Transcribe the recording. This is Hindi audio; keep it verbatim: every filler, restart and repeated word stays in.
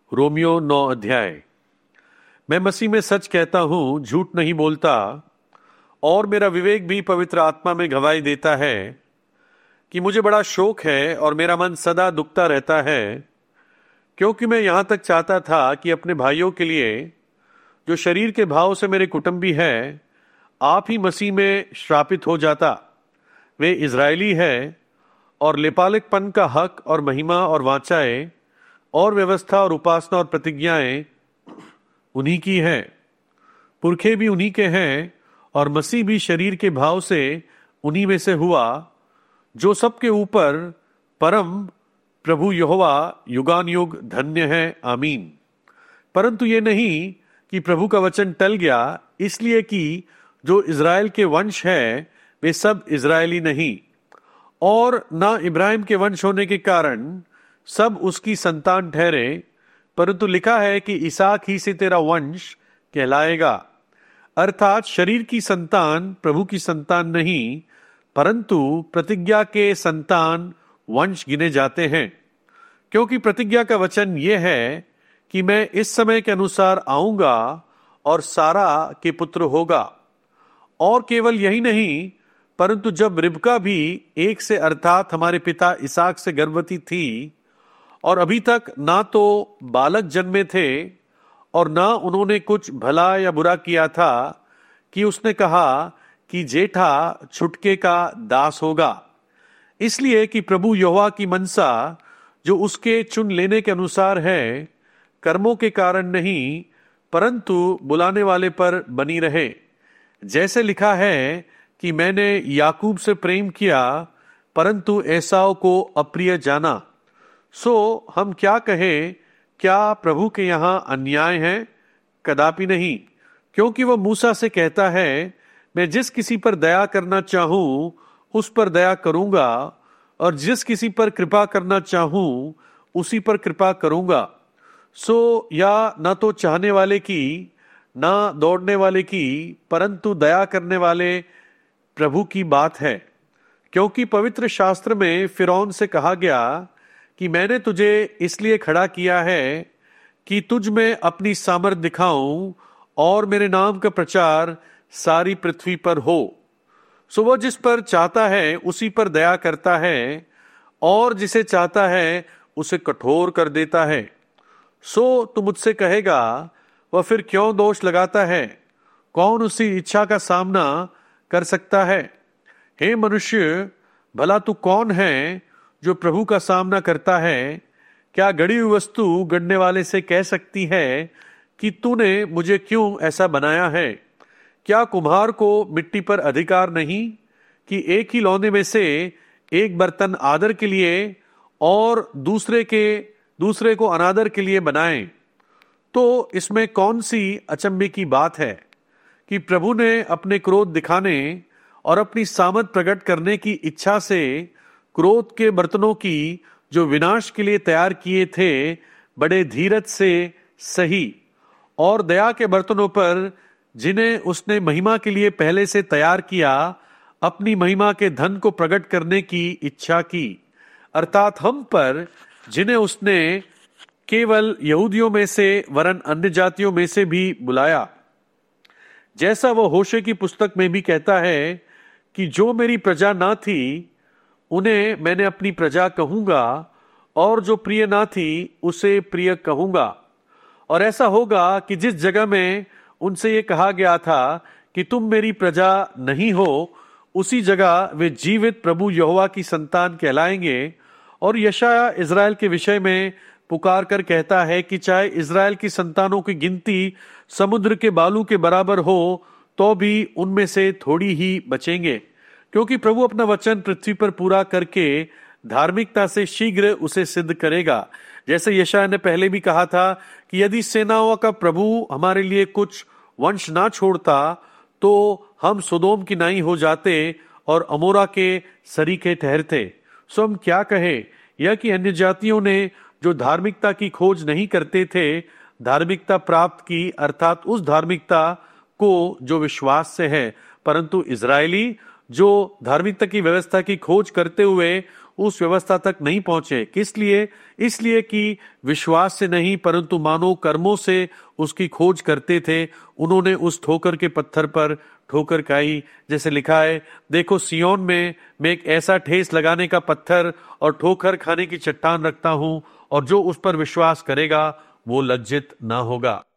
रोमियो नौ अध्याय। मैं मसीह में सच कहता हूं, झूठ नहीं बोलता, और मेरा विवेक भी पवित्र आत्मा में गवाही देता है कि मुझे बड़ा शोक है और मेरा मन सदा दुखता रहता है, क्योंकि मैं यहां तक चाहता था कि अपने भाइयों के लिए जो शरीर के भाव से मेरे कुटुंबी हैं, आप ही मसीह में श्रापित हो जाता। वे इजरायली है और लेपालिकपन का हक और महिमा और वाचाएं और व्यवस्था और उपासना और प्रतिज्ञाएं उन्हीं की है। पुरखे भी उन्हीं के हैं और मसीह भी शरीर के भाव से उन्हीं में से हुआ, जो सबके ऊपर परम प्रभु यहोवा युगान युग धन्य है। आमीन। परंतु ये नहीं कि प्रभु का वचन टल गया, इसलिए कि जो इज़राइल के वंश है वे सब इज़राइली नहीं, और ना इब्राहिम के वंश होने के कारण सब उसकी संतान ठहरे, परंतु लिखा है कि इसहाक ही से तेरा वंश कहलाएगा। अर्थात शरीर की संतान प्रभु की संतान नहीं, परंतु प्रतिज्ञा के संतान वंश गिने जाते हैं। क्योंकि प्रतिज्ञा का वचन यह है कि मैं इस समय के अनुसार आऊंगा और सारा के पुत्र होगा। और केवल यही नहीं, परंतु जब रिबका भी एक से अर्थात हमारे पिता इसहाक से गर्भवती थी और अभी तक ना तो बालक जन्मे थे और ना उन्होंने कुछ भला या बुरा किया था, कि उसने कहा कि जेठा छुटके का दास होगा। इसलिए कि प्रभु यहोवा की मनसा जो उसके चुन लेने के अनुसार है, कर्मों के कारण नहीं परंतु बुलाने वाले पर बनी रहे। जैसे लिखा है कि मैंने याकूब से प्रेम किया परंतु एसाव को अप्रिय जाना। सो हम क्या कहें? क्या प्रभु के यहाँ अन्याय है? कदापि नहीं, क्योंकि वह मूसा से कहता है, मैं जिस किसी पर दया करना चाहूं उस पर दया करूंगा, और जिस किसी पर कृपा करना चाहूं उसी पर कृपा करूंगा। सो या न तो चाहने वाले की ना दौड़ने वाले की, परंतु दया करने वाले प्रभु की बात है। क्योंकि पवित्र शास्त्र में फिरौन से कहा गया कि मैंने तुझे इसलिए खड़ा किया है कि तुझ में अपनी सामर्थ दिखाऊं और मेरे नाम का प्रचार सारी पृथ्वी पर हो। सो वह जिस पर चाहता है उसी पर दया करता है, और जिसे चाहता है उसे कठोर कर देता है। सो तू मुझसे कहेगा, वह फिर क्यों दोष लगाता है? कौन उसी इच्छा का सामना कर सकता है? हे मनुष्य, भला तू कौन है जो प्रभु का सामना करता है? क्या गड़ी हुई वस्तु गढ़ने वाले से कह सकती है कि तूने मुझे क्यों ऐसा बनाया है? क्या कुम्हार को मिट्टी पर अधिकार नहीं कि एक ही लौंदे में से एक बर्तन आदर के लिए और दूसरे के दूसरे को अनादर के लिए बनाए? तो इसमें कौन सी अचंभे की बात है कि प्रभु ने अपने क्रोध दिखाने और अपनी सामर्थ प्रकट करने की इच्छा से क्रोध के बर्तनों की जो विनाश के लिए तैयार किए थे बड़े धीरज से सही, और दया के बर्तनों पर जिन्हें उसने महिमा के लिए पहले से तैयार किया, अपनी महिमा के धन को प्रकट करने की इच्छा की। अर्थात हम पर, जिन्हें उसने केवल यहूदियों में से वरन अन्य जातियों में से भी बुलाया। जैसा वह होशे की पुस्तक में भी कहता है कि जो मेरी प्रजा ना थी उन्हें मैंने अपनी प्रजा कहूंगा, और जो प्रिय ना थी उसे प्रिय कहूंगा। और ऐसा होगा कि जिस जगह में उनसे ये कहा गया था कि तुम मेरी प्रजा नहीं हो, उसी जगह वे जीवित प्रभु यहोवा की संतान कहलाएंगे। और यशाया इज़राइल के विषय में पुकार कर कहता है कि चाहे इज़राइल की संतानों की गिनती समुद्र के बालू के बराबर हो, तो भी उनमें से थोड़ी ही बचेंगे। क्योंकि प्रभु अपना वचन पृथ्वी पर पूरा करके धार्मिकता से शीघ्र उसे सिद्ध करेगा। जैसे यशाया ने पहले भी कहा था कि यदि सेनाओं का प्रभु हमारे लिए कुछ वंश ना छोड़ता, तो हम सोदोम की नाई हो जाते और अमोरा के सरीखे ठहरते। सो हम क्या कहे? यह कि अन्य जातियों ने जो धार्मिकता की खोज नहीं करते थे, धार्मिकता प्राप्त की, अर्थात उस धार्मिकता को जो विश्वास से है। परंतु इजरायली जो धार्मिकता की व्यवस्था की खोज करते हुए उस व्यवस्था तक नहीं पहुंचे। किस लिए? इसलिए कि विश्वास से नहीं परंतु मानव कर्मों से उसकी खोज करते थे। उन्होंने उस ठोकर के पत्थर पर ठोकर खाई। जैसे लिखा है, देखो सियोन में मैं एक ऐसा ठेस लगाने का पत्थर और ठोकर खाने की चट्टान रखता हूं, और जो उस पर विश्वास करेगा वो लज्जित ना होगा।